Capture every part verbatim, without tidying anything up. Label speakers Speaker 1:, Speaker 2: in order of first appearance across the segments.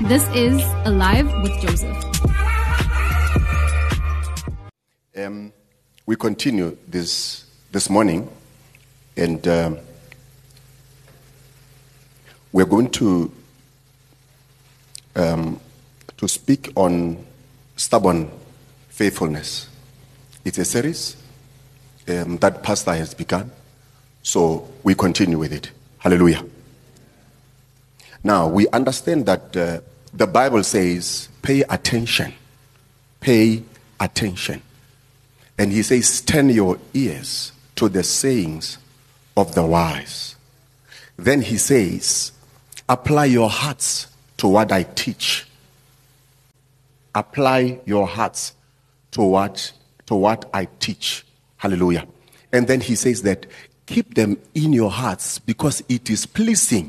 Speaker 1: This is Alive with Joseph.
Speaker 2: Um, we continue this this morning, and um, we're going to um, to speak on stubborn faithfulness. It's a series um, that Pastor has begun, so we continue with it. Hallelujah. Now, we understand that uh, the Bible says, pay attention. Pay attention. And he says, turn your ears to the sayings of the wise. Then he says, apply your hearts to what I teach. Apply your hearts to what, to what I teach. Hallelujah. And then he says that, keep them in your hearts because it is pleasing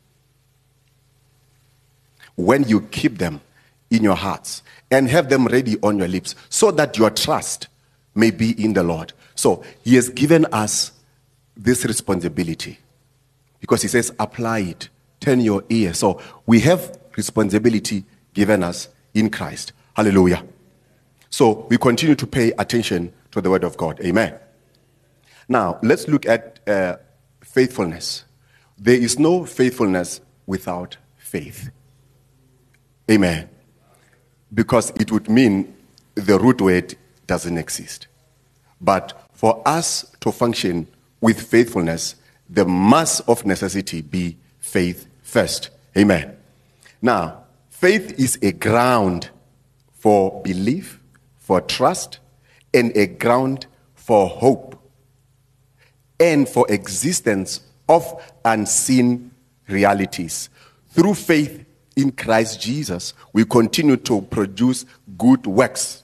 Speaker 2: when you keep them in your hearts and have them ready on your lips so that your trust may be in the Lord. So he has given us this responsibility because he says, apply it, turn your ear. So we have responsibility given us in Christ. Hallelujah. So we continue to pay attention to the word of God. Amen. Now, let's look at uh, faithfulness. There is no faithfulness without faith. Amen. Because it would mean the root word doesn't exist. But for us to function with faithfulness, the mass of necessity be faith first. Amen. Now, faith is a ground for belief, for trust, and a ground for hope, and for existence of unseen realities. Through faith in Christ Jesus, we continue to produce good works.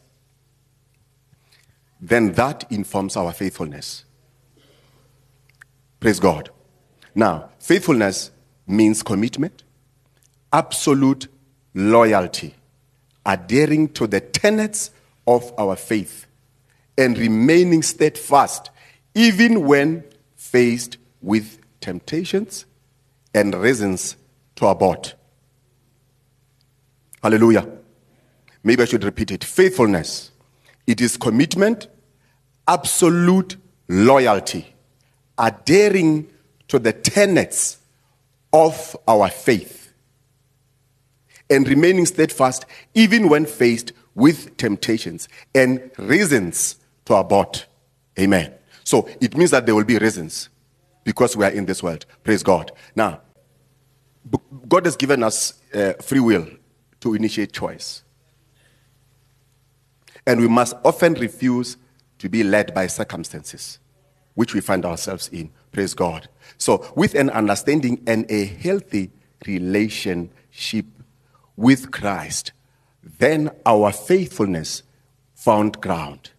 Speaker 2: Then that informs our faithfulness. Praise God. Now, faithfulness means commitment, absolute loyalty, adhering to the tenets of our faith, and remaining steadfast even when faced with temptations and reasons to abort. Hallelujah. Maybe I should repeat it. Faithfulness. It is commitment, absolute loyalty, adhering to the tenets of our faith, and remaining steadfast even when faced with temptations and reasons to abort. Amen. So it means that there will be reasons because we are in this world. Praise God. Now, God has given us uh, free will to initiate choice. And we must often refuse to be led by circumstances, which we find ourselves in. Praise God. So with an understanding and a healthy relationship with Christ, then our faithfulness found ground.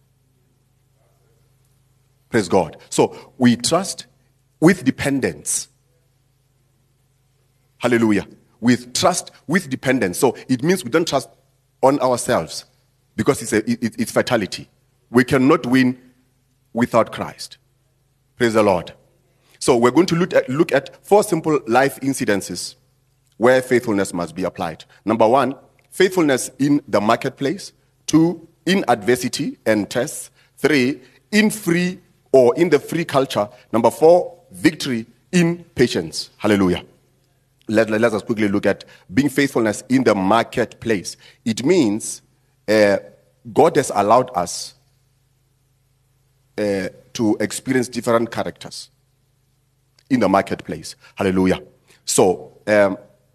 Speaker 2: Praise God. So we trust with dependence. Hallelujah. With trust with dependence. So it means we don't trust on ourselves because it's, a, it, it's fatality. We cannot win without Christ. Praise the Lord. So we're going to look at, look at four simple life incidences where faithfulness must be applied. Number one, faithfulness in the marketplace. Two, in adversity and tests. Three, in free or in the free culture. Number four, victory in patience. Hallelujah. Let, let us quickly look at being faithfulness in the marketplace. It means uh, God has allowed us uh, to experience different characters in the marketplace. Hallelujah. So, um,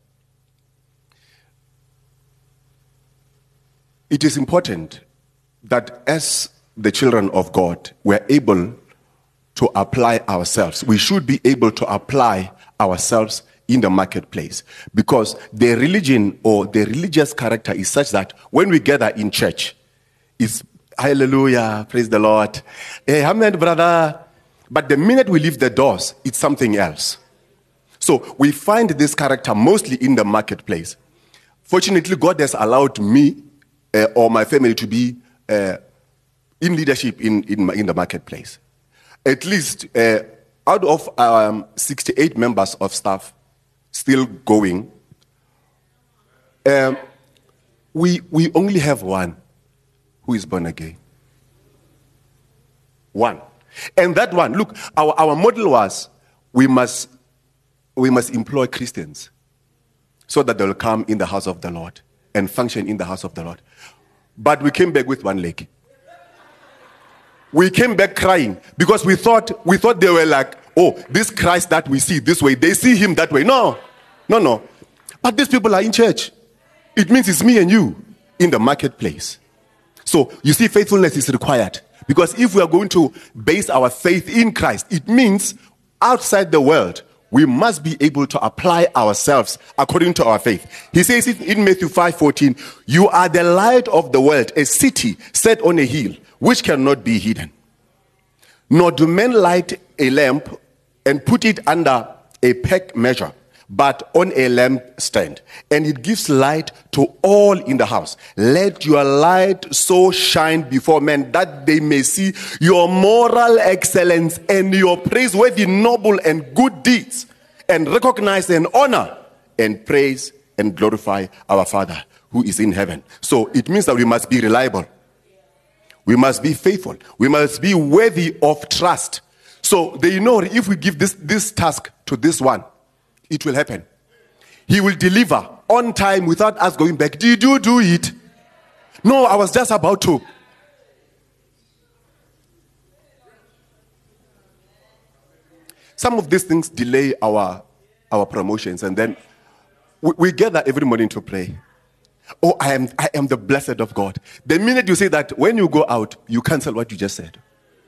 Speaker 2: it is important that as the children of God, we're able to apply ourselves. We should be able to apply ourselves in the marketplace, because the religion or the religious character is such that when we gather in church, it's hallelujah, praise the Lord, hey, amen, brother. But the minute we leave the doors, it's something else. So we find this character mostly in the marketplace. Fortunately, God has allowed me uh, or my family to be uh, in leadership in, in, in the marketplace. At least uh, out of um, sixty-eight members of staff still going, Um, we, we only have one who is born again. One. And that one, look, our, our model was we must, we must employ Christians so that they will come in the house of the Lord and function in the house of the Lord. But we came back with one leg. We came back crying because we thought we thought they were like, oh, this Christ that we see this way, they see him that way. No, no, no. But these people are in church. It means it's me and you in the marketplace. So you see, faithfulness is required. Because if we are going to base our faith in Christ, it means outside the world, we must be able to apply ourselves according to our faith. He says it in Matthew five fourteen, you are the light of the world, a city set on a hill, which cannot be hidden. Nor do men light a lamp and put it under a peg measure, but on a lampstand, and it gives light to all in the house. Let your light so shine before men that they may see your moral excellence and your praiseworthy, noble, and good deeds, and recognize and honor and praise and glorify our Father who is in heaven. So it means that we must be reliable. We must be faithful. We must be worthy of trust. So they know if we give this, this task to this one, it will happen. He will deliver on time without us going back. Did you do it? No, I was just about to. Some of these things delay our, our promotions, and then we, we gather every morning to pray. Oh, I am, I am the blessed of God. The minute you say that, when you go out, you cancel what you just said.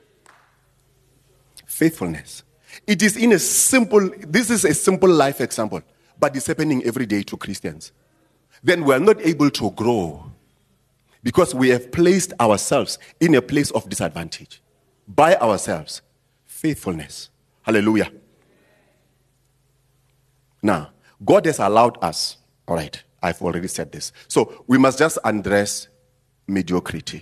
Speaker 2: Faithfulness. It is in a simple, this is a simple life example, but it's happening every day to Christians. Then we are not able to grow because we have placed ourselves in a place of disadvantage by ourselves. Faithfulness. Hallelujah. Now, God has allowed us, all right, I've already said this. So we must just address mediocrity.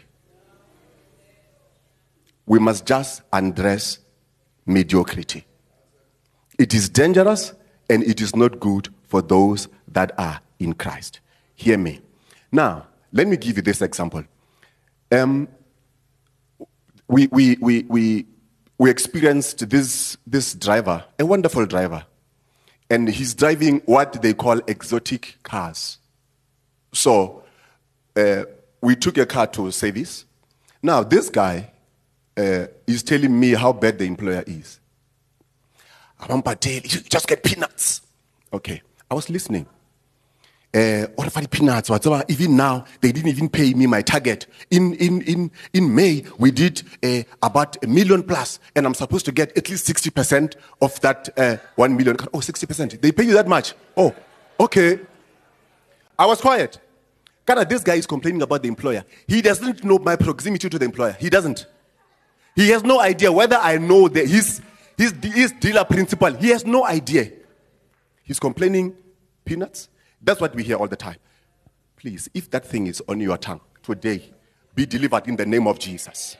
Speaker 2: We must just address mediocrity. It is dangerous and it is not good for those that are in Christ. Hear me. Now, let me give you this example. Um, we, we, we, we, we experienced this, this driver, a wonderful driver, and he's driving what they call exotic cars. So uh, we took a car to service. Now, this guy uh, is telling me how bad the employer is. You just get peanuts. Okay, I was listening. Uh, what if I peanuts? Whatever. Even now, they didn't even pay me my target. In in in in May, we did uh, about a million plus, and I'm supposed to get at least sixty percent of that uh, one million. Oh, sixty percent. They pay you that much? Oh, okay. I was quiet. Kind of, this guy is complaining about the employer. He doesn't know my proximity to the employer. He doesn't. He has no idea whether I know that his his his dealer principal. He has no idea. He's complaining peanuts. That's what we hear all the time. Please, if that thing is on your tongue today, be delivered in the name of Jesus.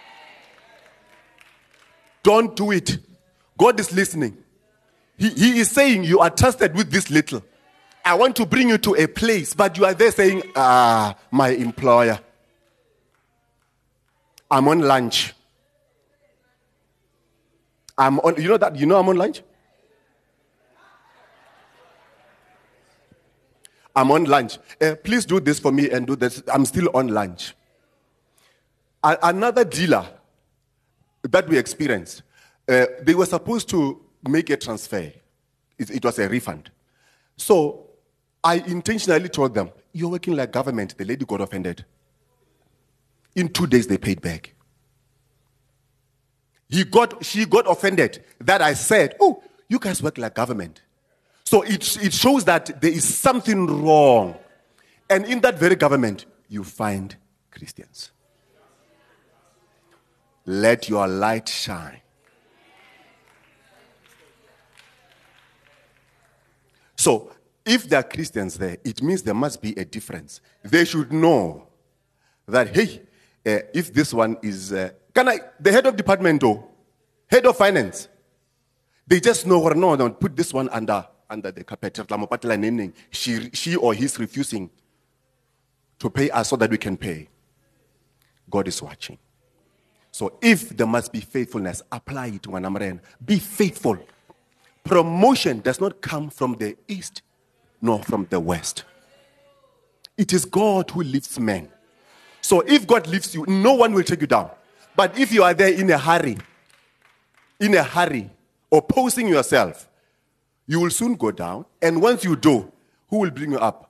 Speaker 2: Don't do it. God is listening. He, he is saying you are trusted with this little. I want to bring you to a place, but you are there saying, ah, my employer. I'm on lunch. I'm on, you know that, you know I'm on lunch? I'm on lunch. Uh, please do this for me and do this. I'm still on lunch. A- another dealer that we experienced, uh, they were supposed to make a transfer. It, it was a refund. So I intentionally told them, you're working like government. The lady got offended. In two days, they paid back. He got, she got offended that I said, oh, you guys work like government. So it, it shows that there is something wrong. And in that very government, you find Christians. Let your light shine. So if there are Christians there, it means there must be a difference. They should know that, hey, uh, if this one is, uh, can I, the head of department, though, head of finance, they just know, or no, don't put this one under under the carpet. She, she or he's refusing to pay us so that we can pay. God is watching. So if there must be faithfulness, apply it to Wanamren. Be faithful. Promotion does not come from the east nor from the west. It is God who lifts men. So if God lifts you, no one will take you down. But if you are there in a hurry, in a hurry, opposing yourself, you will soon go down. And once you do, who will bring you up?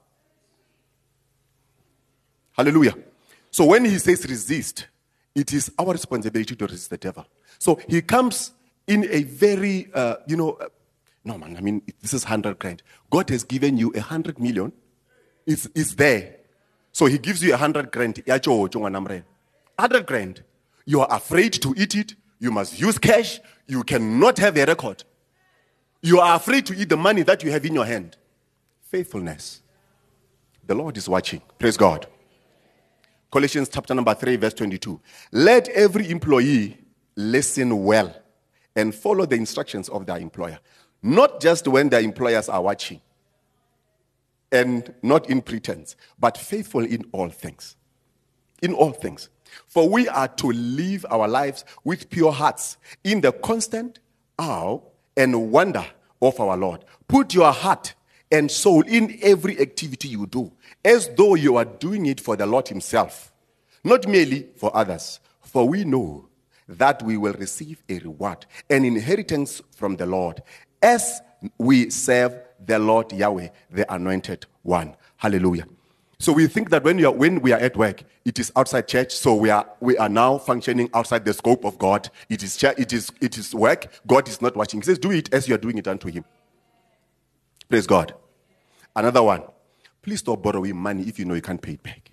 Speaker 2: Hallelujah. So when he says resist, it is our responsibility to resist the devil. So he comes in a very, uh, you know, uh, no man, I mean, this is one hundred grand. God has given you a one hundred million. It's, it's there. So he gives you a one hundred grand. one hundred grand. You are afraid to eat it. You must use cash. You cannot have a record. You are afraid to eat the money that you have in your hand. Faithfulness. The Lord is watching. Praise God. Colossians chapter number three, verse twenty-two. Let every employee listen well and follow the instructions of their employer. Not just when their employers are watching and not in pretense, but faithful in all things. In all things. For we are to live our lives with pure hearts in the constant awe and wonder of our Lord. Put your heart and soul in every activity you do, as though you are doing it for the Lord himself, not merely for others. For we know that we will receive a reward, an inheritance from the Lord, as we serve the Lord Yahweh, the Anointed One. Hallelujah. So we think that when, you are, when we are at work, it is outside church, so we are we are now functioning outside the scope of God. It is church, it is it is work. God is not watching. He says, do it as you are doing it unto him. Praise God. Another one. Please stop borrowing money if you know you can't pay it back.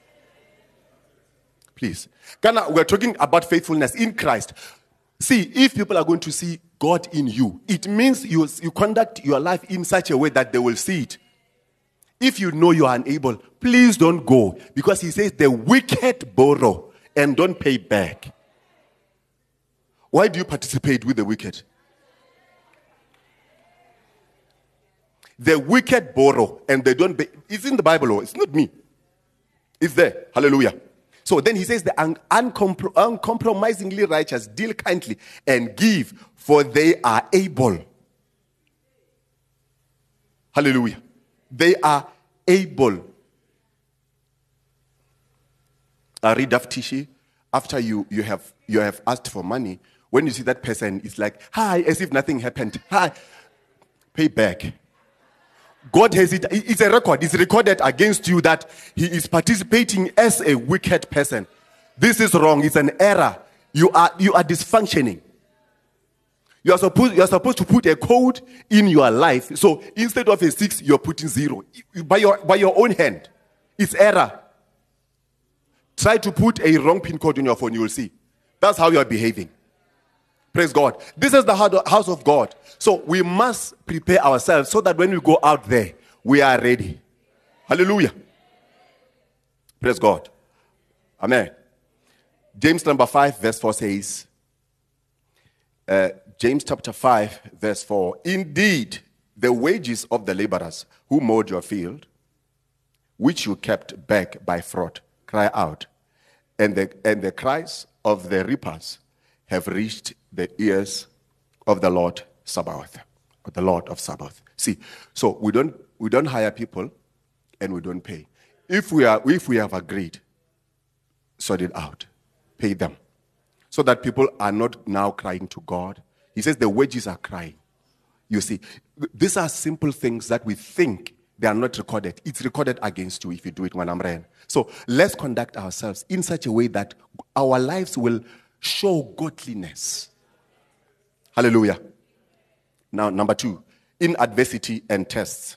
Speaker 2: Please. Ghana, we're talking about faithfulness in Christ. See, if people are going to see God in you, it means you, you conduct your life in such a way that they will see it. If you know you are unable, please don't go. Because he says the wicked borrow and don't pay back. Why do you participate with the wicked? The wicked borrow and they don't pay. It's in the Bible. It's not me. It's there. Hallelujah. So then he says the un- uncompro- uncompromisingly righteous deal kindly and give, for they are able. Hallelujah. They are able. I read Tishi, after you, you have you have asked for money, when you see that person, it's like, hi, as if nothing happened. Hi, pay back. God has it, it's a record, it's recorded against you that he is participating as a wicked person. This is wrong, it's an error. You are you are dysfunctioning. You are supposed you are supposed to put a code in your life. So instead of a six, you're putting zero. By your by your own hand. It's error. Try to put a wrong pin code on your phone, you will see. That's how you are behaving. Praise God. This is the house of God. So we must prepare ourselves so that when we go out there, we are ready. Hallelujah. Praise God. Amen. James number five, verse four says, uh, James chapter five, verse four, indeed, the wages of the laborers who mowed your field, which you kept back by fraud, cry out, and the, and the cries of the reapers have reached the ears of the Lord Sabaoth, or the Lord of Sabaoth. See, so we don't we don't hire people and we don't pay. If we are if we have agreed, sort it out, pay them, so that people are not now crying to God. He says the wages are crying. You see, these are simple things that we think they are not recorded. It's recorded against you if you do it when I'm ran. So let's conduct ourselves in such a way that our lives will show godliness. Hallelujah. Now, number two, in adversity and tests.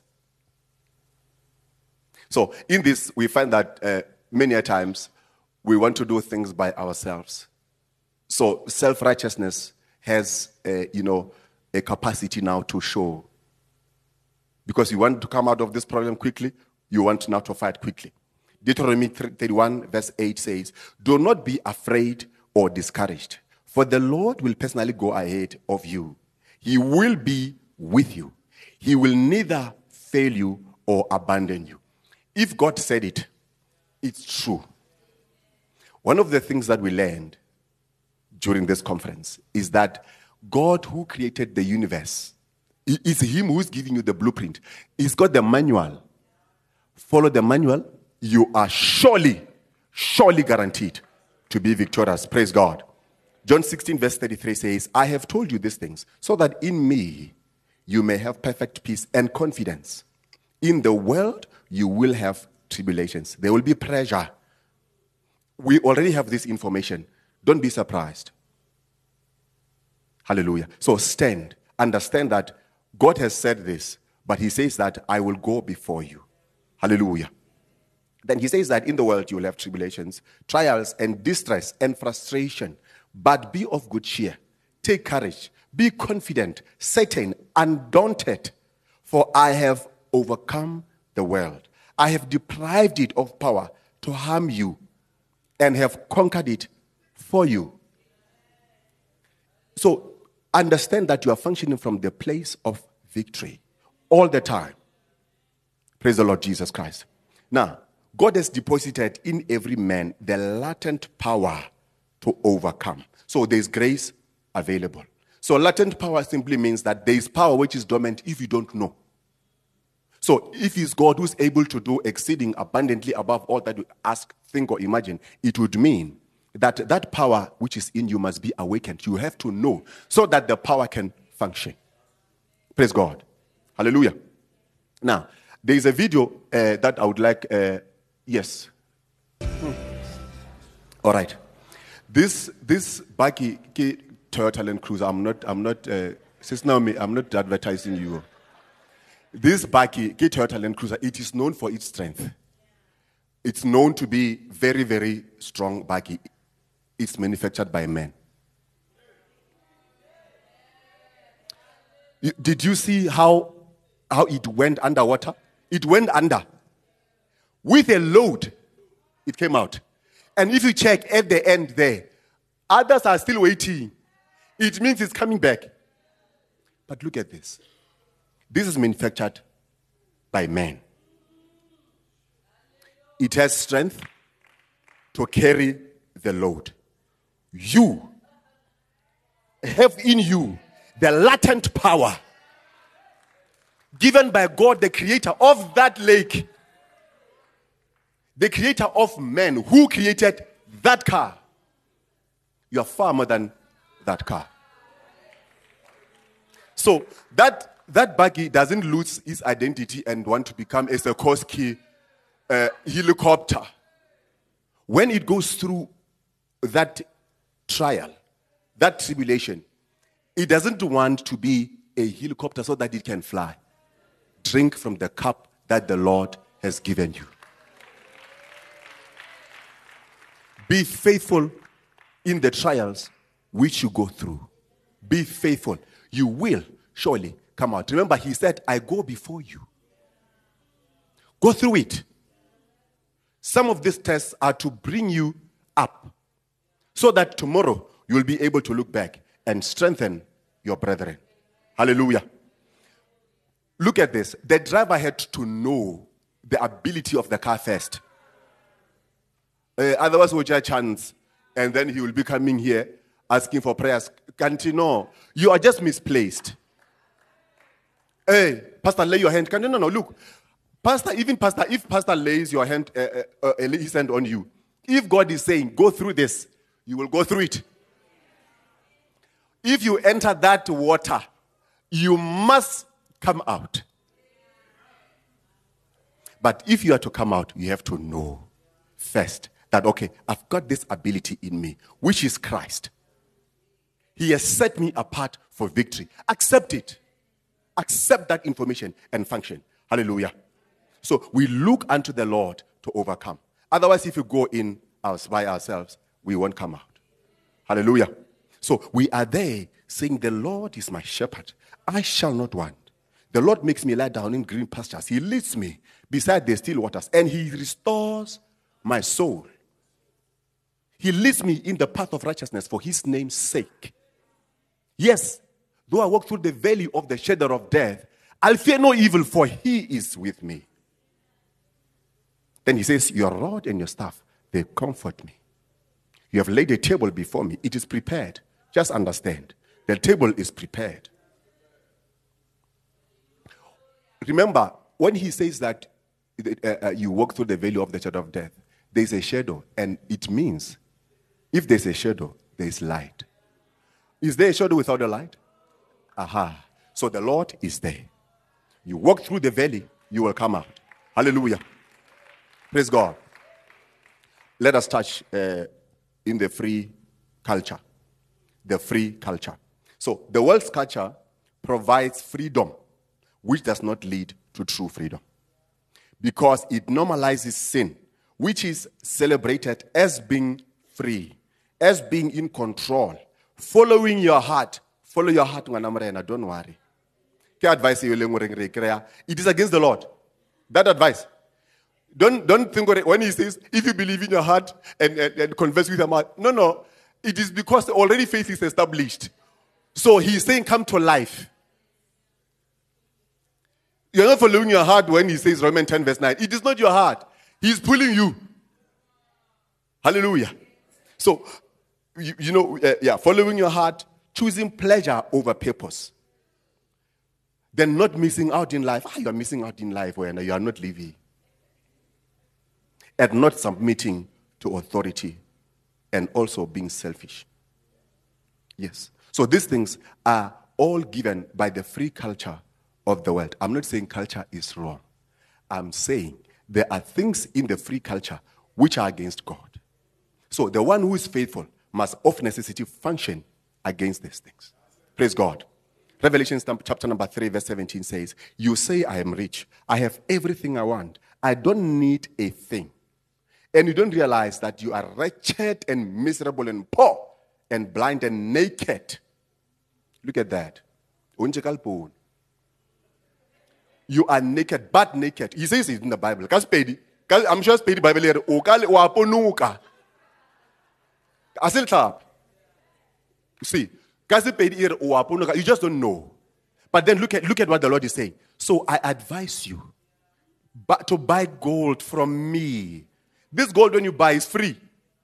Speaker 2: So in this, we find that uh, many a times we want to do things by ourselves. So self-righteousness has, uh, you know, a capacity now to show. Because you want to come out of this problem quickly, you want now to fight quickly. Deuteronomy thirty-one verse eight says, do not be afraid or discouraged, for the Lord will personally go ahead of you. He will be with you. He will neither fail you or abandon you. If God said it, it's true. One of the things that we learned during this conference is that God, who created the universe, it's Him who's giving you the blueprint. He's got the manual. Follow the manual, you are surely, surely guaranteed to be victorious. Praise God. John sixteen verse thirty-three says, I have told you these things so that in me you may have perfect peace and confidence. In the world you will have tribulations. There will be pressure. We already have this information. Don't be surprised. Hallelujah. So stand. Understand that God has said this, but He says that I will go before you. Hallelujah. Then He says that in the world you will have tribulations, trials, and distress and frustration. But be of good cheer. Take courage. Be confident, certain, undaunted. For I have overcome the world. I have deprived it of power to harm you and have conquered it for you. So understand that you are functioning from the place of victory all the time. Praise the Lord Jesus Christ. Now, God has deposited in every man the latent power to overcome. So there's grace available. So latent power simply means that there is power which is dormant if you don't know. So if it's God who's able to do exceeding abundantly above all that you ask, think, or imagine, it would mean that that power which is in you must be awakened. You have to know so that the power can function. Praise God. Hallelujah. Now, there is a video uh, that I would like, uh, yes. Hmm. All right. This this Baki Toyota Land Cruiser, I'm not, I'm not, uh, Sister Naomi, I'm not advertising you. This Baki Toyota Land Cruiser, it is known for its strength. It's known to be very, very strong Baki. It's manufactured by men. Did you see how, how it went underwater? It went under. With a load, it came out. And if you check at the end there, others are still waiting. It means it's coming back. But look at this. This is manufactured by men. It has strength to carry the load. You have in you the latent power given by God, the creator of that lake, the creator of men, who created that car. You are far more than that car. So that that buggy doesn't lose its identity and want to become a Sikorsky uh, helicopter. When it goes through that trial, that tribulation, it doesn't want to be a helicopter so that it can fly. Drink from the cup that the Lord has given you. Be faithful in the trials which you go through. Be faithful. You will surely come out. Remember, He said, I go before you. Go through it. Some of these tests are to bring you up so that tomorrow you will be able to look back and strengthen your brethren. Hallelujah. Look at this. The driver had to know the ability of the car first. Uh, otherwise, we'll just chance, and then he will be coming here asking for prayers. Can't you know? You are just misplaced. Hey, Pastor, lay your hand. Can you no, no, look. Pastor, even Pastor, if Pastor lays your hand, uh, uh, uh, his hand on you, if God is saying, go through this, you will go through it. If you enter that water, you must come out. But if you are to come out, you have to know first that, okay, I've got this ability in me, which is Christ. He has set me apart for victory. Accept it. Accept that information and function. Hallelujah. So we look unto the Lord to overcome. Otherwise, if you go in us by ourselves, we won't come out. Hallelujah. So we are there saying, the Lord is my shepherd. I shall not want. The Lord makes me lie down in green pastures. He leads me beside the still waters, and He restores my soul. He leads me in the path of righteousness for His name's sake. Yes, though I walk through the valley of the shadow of death, I'll fear no evil, for he is with me. Then he says, your rod and your staff, they comfort me. You have laid a table before me. It is prepared. Just understand. The table is prepared. Remember, when he says that uh, uh, you walk through the valley of the shadow of death, there is a shadow, and it means if there's a shadow, there is light. Is there a shadow without a light? Aha. So the Lord is there. You walk through the valley, you will come out. Hallelujah. Praise God. Let us touch uh, in the free culture. The free culture. So the world's culture provides freedom, which does not lead to true freedom. Because it normalizes sin, which is celebrated as being free, as being in control, following your heart. Follow your heart, don't worry. Advice it is against the Lord. That advice. Don't, don't think when he says, if you believe in your heart and, and, and confess with your mouth. No, no. It is because already faith is established. So he's saying, come to life. You're not following your heart when he says Romans ten verse nine. It is not your heart. He's pulling you. Hallelujah. So, you, you know, uh, yeah, following your heart, choosing pleasure over purpose. Then not missing out in life. Ah, you are missing out in life when you are not living. And not submitting to authority. And also being selfish. Yes. So these things are all given by the free culture of the world. I'm not saying culture is wrong. I'm saying there are things in the free culture which are against God. So the one who is faithful must of necessity function against these things. Praise God. Revelation chapter number three verse seventeen says, you say I am rich. I have everything I want. I don't need a thing. And you don't realize that you are wretched and miserable and poor and blind and naked. Look at that. You are naked, but naked. He says it in the Bible. I'm sure it's the Bible here. See, you just don't know. But then look at look at what the Lord is saying. So I advise you but to buy gold from me. This gold when you buy is free.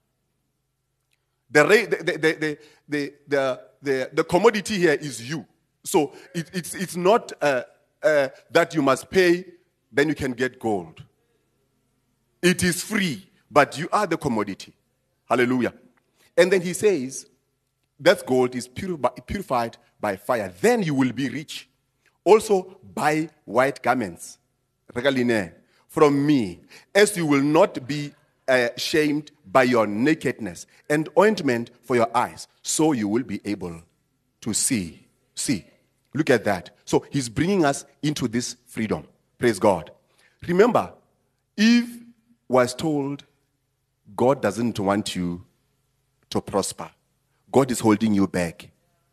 Speaker 2: The the the the the the, the, the commodity here is you. So it, it's it's not uh, uh, that you must pay, then you can get gold. It is free, but you are the commodity. Hallelujah. And then he says, that gold is purified by fire. Then you will be rich. Also buy white garments from me, as you will not be uh, shamed by your nakedness, and ointment for your eyes, so you will be able to see. See. Look at that. So he's bringing us into this freedom. Praise God. Remember, Eve was told God doesn't want you to prosper. God is holding you back.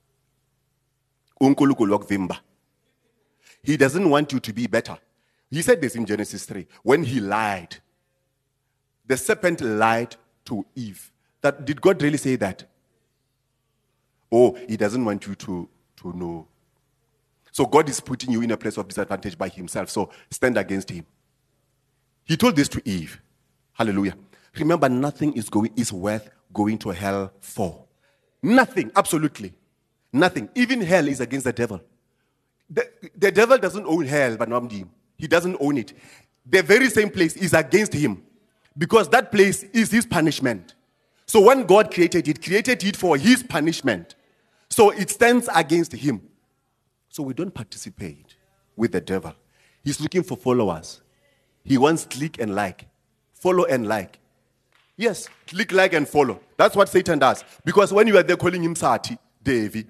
Speaker 2: He doesn't want you to be better. He said this in Genesis three. When he lied, the serpent lied to Eve. That, did God really say that? Oh, he doesn't want you to, to know. So God is putting you in a place of disadvantage by himself. So stand against him. He told this to Eve. Hallelujah. Remember, nothing is going is worth going to hell for. Nothing, absolutely. Nothing. Even hell is against the devil. The, the devil doesn't own hell, but not him. He doesn't own it. The very same place is against him. Because that place is his punishment. So when God created it, created it for his punishment. So it stands against him. So we don't participate with the devil. He's looking for followers. He wants click and like. Follow and like. Yes, click, like, and follow. That's what Satan does. Because when you are there calling him Sati, David,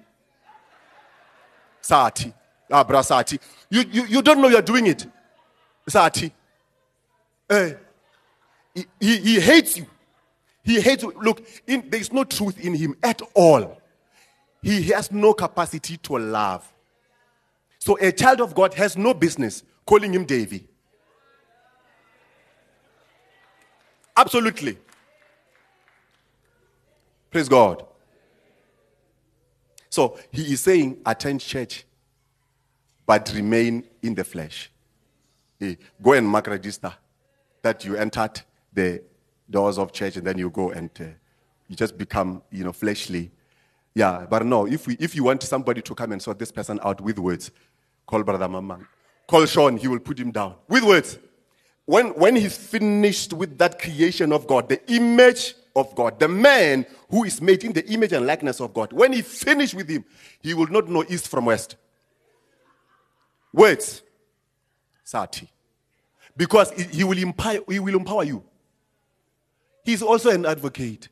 Speaker 2: Sati, Abra Sati, you, you, you don't know you're doing it. Sati. Eh. He, he, he hates you. He hates you. Look, in, there is no truth in him at all. He has no capacity to love. So a child of God has no business calling him David. Absolutely. Praise God. So he is saying, attend church, but remain in the flesh. Eh, Go and mark register that you entered the doors of church and then you go and uh, you just become, you know, fleshly. Yeah, but no, if we if you want somebody to come and sort this person out with words, call Brother Mamang. Call Sean, he will put him down. With words. When, when he's finished with that creation of God, the image of God, the man who is made in the image and likeness of God, when he finished with him, he will not know east from west. Words. Sati. Because he he will empower, he will empower you. He's also an advocate.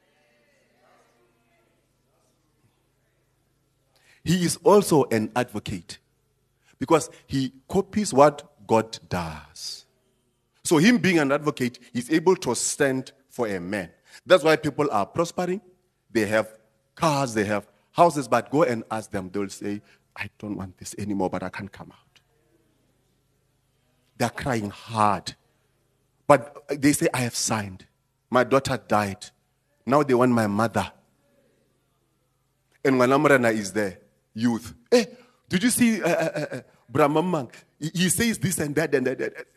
Speaker 2: He is also an advocate. Because he copies what God does. So him being an advocate, he's able to stand for a man. That's why people are prospering. They have cars, they have houses, but go and ask them. They'll say, I don't want this anymore, but I can't come out. They're crying hard. But they say, I have signed. My daughter died. Now they want my mother. And Wanamrana is there. Youth. Hey, did you see uh, uh, uh, Brahmamang? He, he says this and that and that. And that.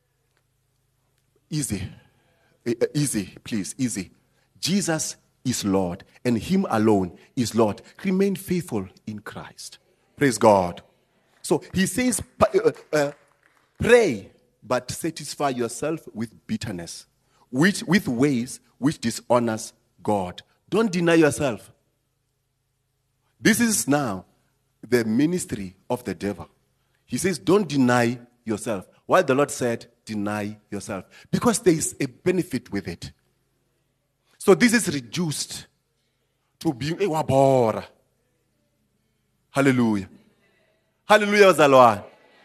Speaker 2: Easy. Uh, easy, please, easy. Jesus is Lord, and him alone is Lord. Remain faithful in Christ. Praise God. So he says, uh, uh, pray, but satisfy yourself with bitterness, which, with ways which dishonors God. Don't deny yourself. This is now the ministry of the devil. He says, don't deny yourself. While the Lord said, deny yourself. Because there is a benefit with it. So this is reduced to being a wabora. Hallelujah. Hallelujah, Zalwan.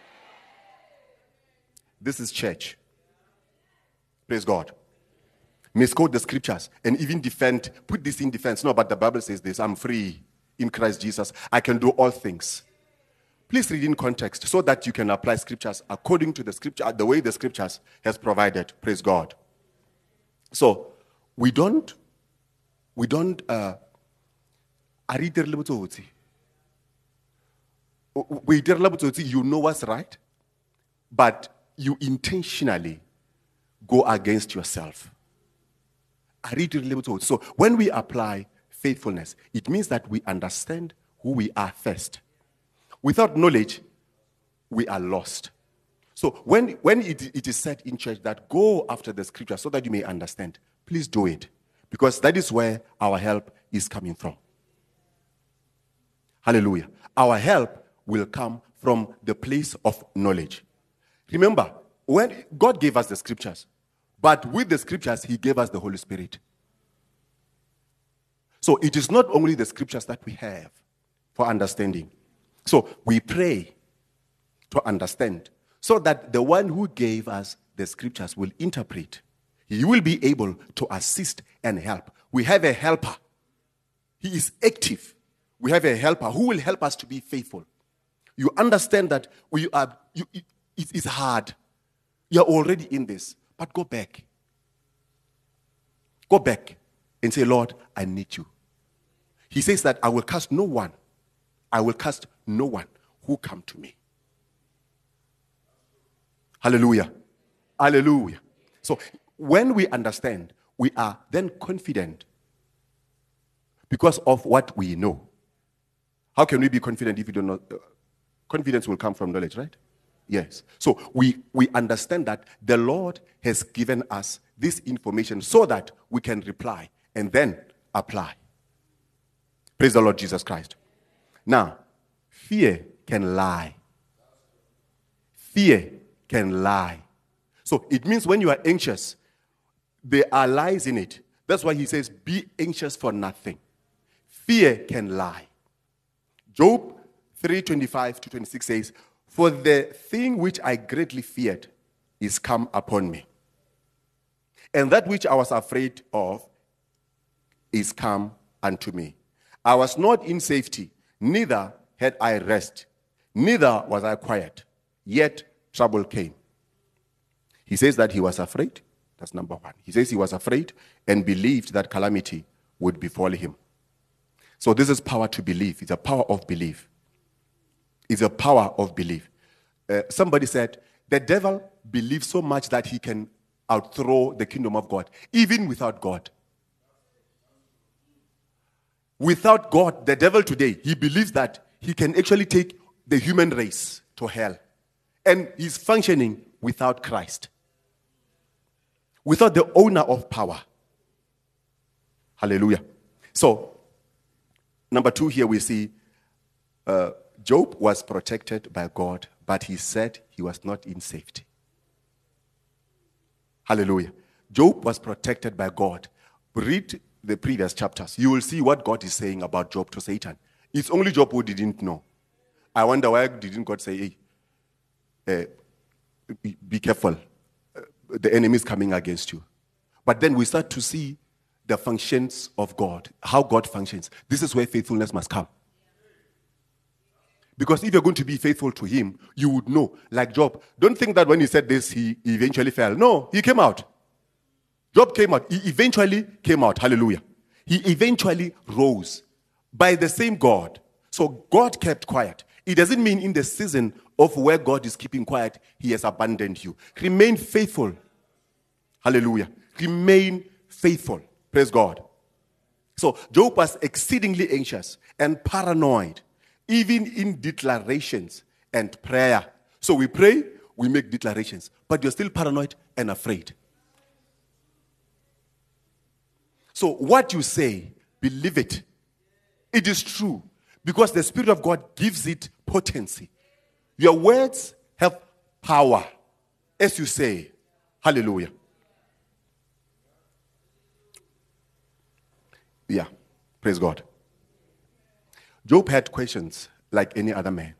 Speaker 2: This is church. Praise God. Misquote the scriptures and even defend, put this in defense. No, but the Bible says this, I'm free in Christ Jesus. I can do all things. Please read in context so that you can apply scriptures according to the scripture, the way the scriptures has provided. Praise God. So, we don't, we don't, uh, you know what's right, but you intentionally go against yourself. So when we apply faithfulness, it means that we understand who we are first. Without knowledge, we are lost. So when, when it, it is said in church that go after the scripture so that you may understand, please do it. Because that is where our help is coming from. Hallelujah. Our help will come from the place of knowledge. Remember, when God gave us the scriptures, but with the scriptures, he gave us the Holy Spirit. So it is not only the scriptures that we have for understanding. So we pray to understand so that the one who gave us the scriptures will interpret. He will be able to assist and help. We have a helper. He is active. We have a helper who will help us to be faithful. You understand that we are, you, it, it's hard. You're already in this. But go back. Go back and say, Lord, I need you. He says that I will cast no one. I will cast no one who come to me. Hallelujah. Hallelujah. So when we understand, we are then confident because of what we know. How can we be confident if we don't know? Uh, confidence will come from knowledge, right? Yes. So we, we understand that the Lord has given us this information so that we can reply and then apply. Praise the Lord Jesus Christ. Now, fear can lie. Fear can lie. So it means when you are anxious, there are lies in it. That's why he says, be anxious for nothing. Fear can lie. Job three twenty-five to twenty-six says, for the thing which I greatly feared is come upon me. And that which I was afraid of is come unto me. I was not in safety, neither had I rest, neither was I quiet, yet trouble came. He says that he was afraid. That's number one. He says he was afraid and believed that calamity would befall him. So this is power to believe. It's a power of belief. is the power of belief. Uh, somebody said, the devil believes so much that he can outthrow the kingdom of God, even without God. Without God, the devil today, he believes that he can actually take the human race to hell. And he's functioning without Christ. Without the owner of power. Hallelujah. So, number two here we see uh, Job was protected by God, but he said he was not in safety. Hallelujah. Job was protected by God. Read the previous chapters. You will see what God is saying about Job to Satan. It's only Job who didn't know. I wonder why didn't God say, hey, uh, be careful. Uh, the enemy is coming against you. But then we start to see the functions of God, how God functions. This is where faithfulness must come. Because if you're going to be faithful to him, you would know. Like Job, don't think that when he said this, he eventually fell. No, he came out. Job came out. He eventually came out. Hallelujah. He eventually rose by the same God. So God kept quiet. It doesn't mean in the season of where God is keeping quiet, he has abandoned you. Remain faithful. Hallelujah. Remain faithful. Praise God. So Job was exceedingly anxious and paranoid, even in declarations and prayer. So we pray, we make declarations, but you're still paranoid and afraid. So what you say, believe it. It is true because the Spirit of God gives it potency. Your words have power, as you say. Hallelujah. Yeah, praise God. Job had questions like any other man.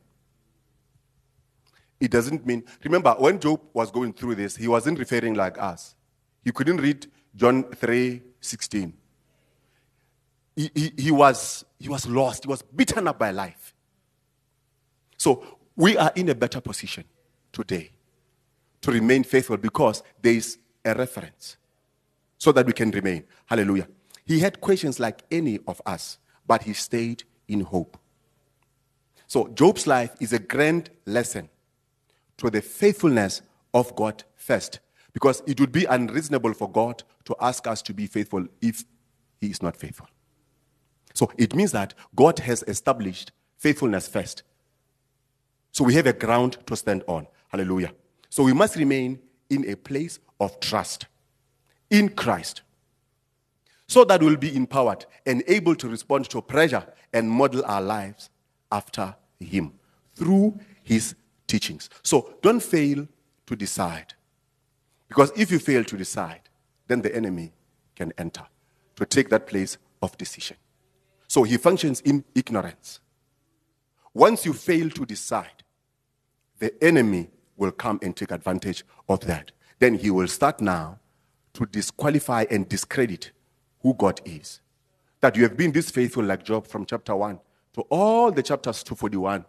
Speaker 2: It doesn't mean, remember, when Job was going through this, he wasn't referring like us. He couldn't read John three sixteen. He, he, he, was, he was lost. He was beaten up by life. So we are in a better position today to remain faithful because there is a reference so that we can remain. Hallelujah. He had questions like any of us, but he stayed in hope. So Job's life is a grand lesson to the faithfulness of God first, because it would be unreasonable for God to ask us to be faithful if he is not faithful. So it means that God has established faithfulness first. So we have a ground to stand on. Hallelujah. So we must remain in a place of trust in Christ, so that we'll be empowered and able to respond to pressure and model our lives after him through his teachings. So don't fail to decide. Because if you fail to decide, then the enemy can enter to take that place of decision. So he functions in ignorance. Once you fail to decide, the enemy will come and take advantage of that. Then he will start now to disqualify and discredit who God is. That you have been this faithful like Job from chapter one to all the chapters two forty-one.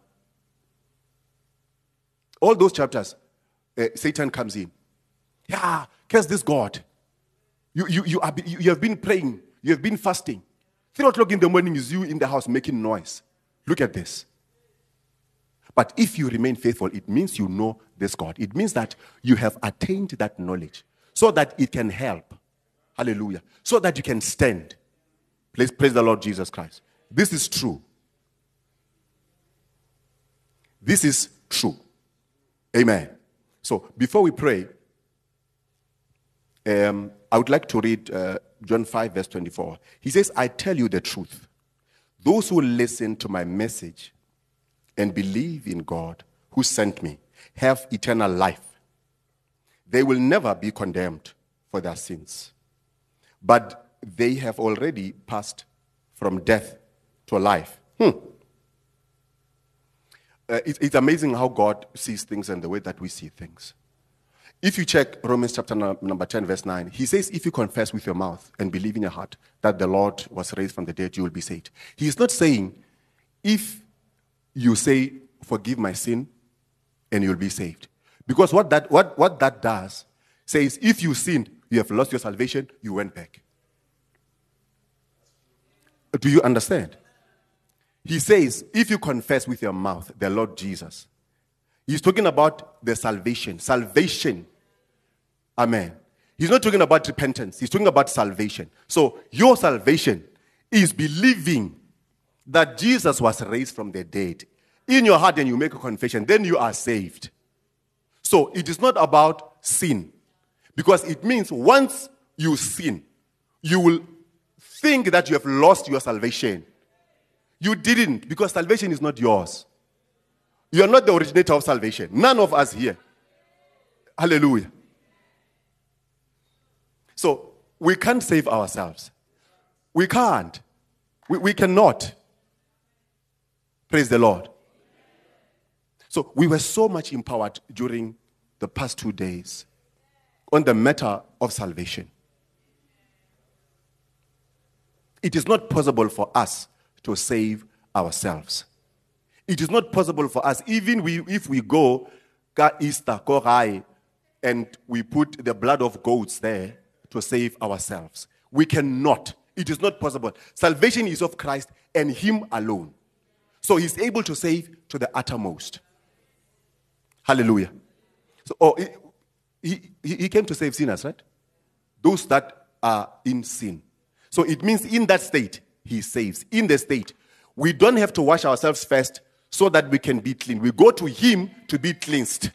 Speaker 2: All those chapters, uh, Satan comes in. Yeah, curse this God. You, you, you, are, you, you have been praying. You have been fasting. Three o'clock in the morning is you in the house making noise. Look at this. But if you remain faithful, it means you know this God. It means that you have attained that knowledge so that it can help. Hallelujah. So that you can stand. Praise, praise the Lord Jesus Christ. This is true. This is true. Amen. So before we pray, um, I would like to read uh, John five verse twenty-four. He says, I tell you the truth. Those who listen to my message and believe in God who sent me have eternal life. They will never be condemned for their sins, but they have already passed from death to life. Hmm. Uh, it, it's amazing how God sees things and the way that we see things. If you check Romans chapter number ten, verse nine, he says, if you confess with your mouth and believe in your heart that the Lord was raised from the dead, you will be saved. He's not saying, if you say, forgive my sin, and you'll be saved. Because what that, what, what that does, says, if you sinned, you have lost your salvation, you went back. Do you understand? He says, if you confess with your mouth the Lord Jesus, he's talking about the salvation. Salvation. Amen. He's not talking about repentance. He's talking about salvation. So your salvation is believing that Jesus was raised from the dead. In your heart, and you make a confession, then you are saved. So it is not about sin. Because it means once you sin, you will think that you have lost your salvation. You didn't, because salvation is not yours. You are not the originator of salvation. None of us here. Hallelujah. So we can't save ourselves. We can't. We, we cannot. Praise the Lord. So we were so much empowered during the past two days on the matter of salvation. It is not possible for us to save ourselves. It is not possible for us, even we, if we go ka Easter, Korai, and we put the blood of goats there to save ourselves. We cannot. It is not possible. Salvation is of Christ and him alone. So he's able to save to the uttermost. Hallelujah. So oh, he, he, he came to save sinners, right? Those that are in sin. So it means in that state, he saves. In the state, we don't have to wash ourselves first so that we can be clean. We go to him to be cleansed.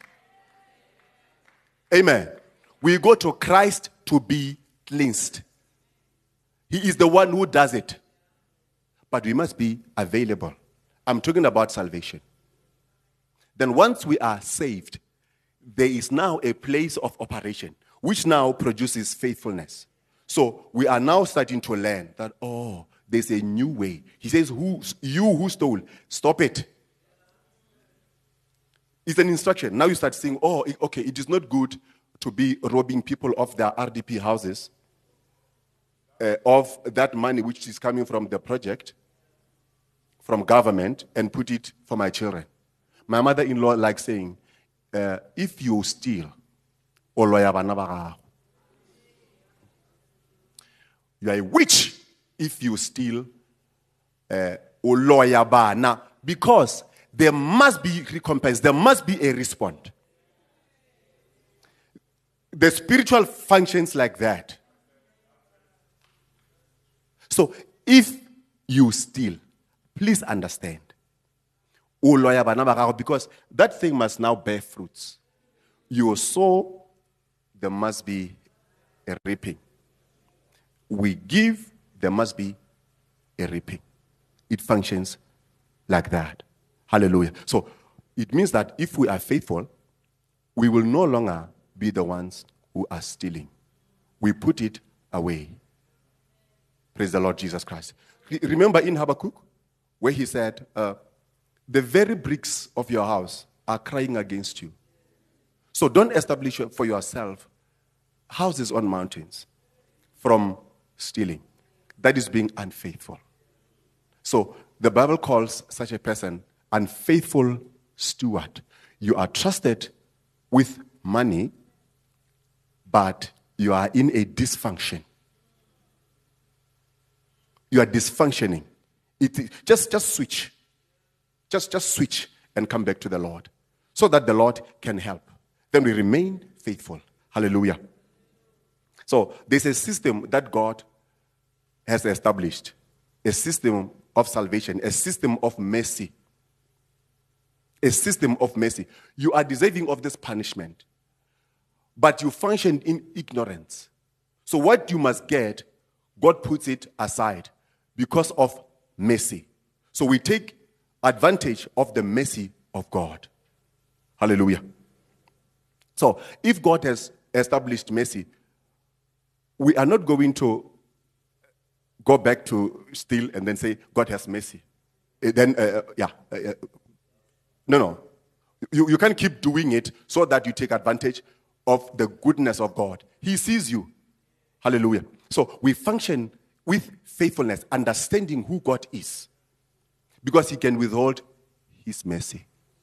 Speaker 2: Amen. We go to Christ to be cleansed. He is the one who does it. But we must be available. I'm talking about salvation. Then once we are saved, there is now a place of operation, which now produces faithfulness. So we are now starting to learn that, oh, there's a new way. He says, "Who you who stole, stop it." It's an instruction. Now you start saying, oh, okay, it is not good to be robbing people of their R D P houses, uh, of that money which is coming from the project, from government, and put it for my children. My mother-in-law likes saying, uh, if you steal, you are a witch if you steal, uh, now, because there must be recompense, there must be a response. The spiritual functions like that. So if you steal, please understand, because that thing must now bear fruits. You sow, there must be a reaping. We give, there must be a reaping. It functions like that. Hallelujah. So it means that if we are faithful, we will no longer be the ones who are stealing. We put it away. Praise the Lord Jesus Christ. Remember in Habakkuk, where he said, uh, the very bricks of your house are crying against you. So don't establish for yourself houses on mountains from stealing. That is being unfaithful. So the Bible calls such a person unfaithful steward. You are trusted with money, but you are in a dysfunction. You are dysfunctioning. It, just, just switch. Just, just switch and come back to the Lord so that the Lord can help. Then we remain faithful. Hallelujah. So there's a system that God has established, a system of salvation, a system of mercy. A system of mercy. You are deserving of this punishment, but you function in ignorance. So what you must get, God puts it aside because of mercy. So we take advantage of the mercy of God. Hallelujah. So if God has established mercy, we are not going to go back to steal and then say, God has mercy. Then, uh, yeah. Uh, no, no. You, you can't keep doing it so that you take advantage of the goodness of God. He sees you. Hallelujah. So we function with faithfulness, understanding who God is, because he can withhold his mercy.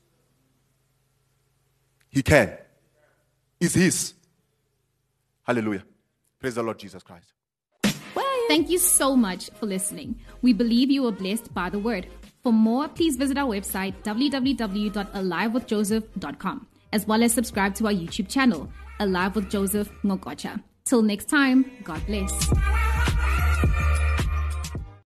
Speaker 2: He can. It's his. Hallelujah. Praise the Lord Jesus Christ.
Speaker 1: Thank you so much for listening. We believe you were blessed by the word. For more, please visit our website, w w w dot alive with joseph dot com, as well as subscribe to our YouTube channel, Alive with Joseph Ngokocha. Till next time, God bless.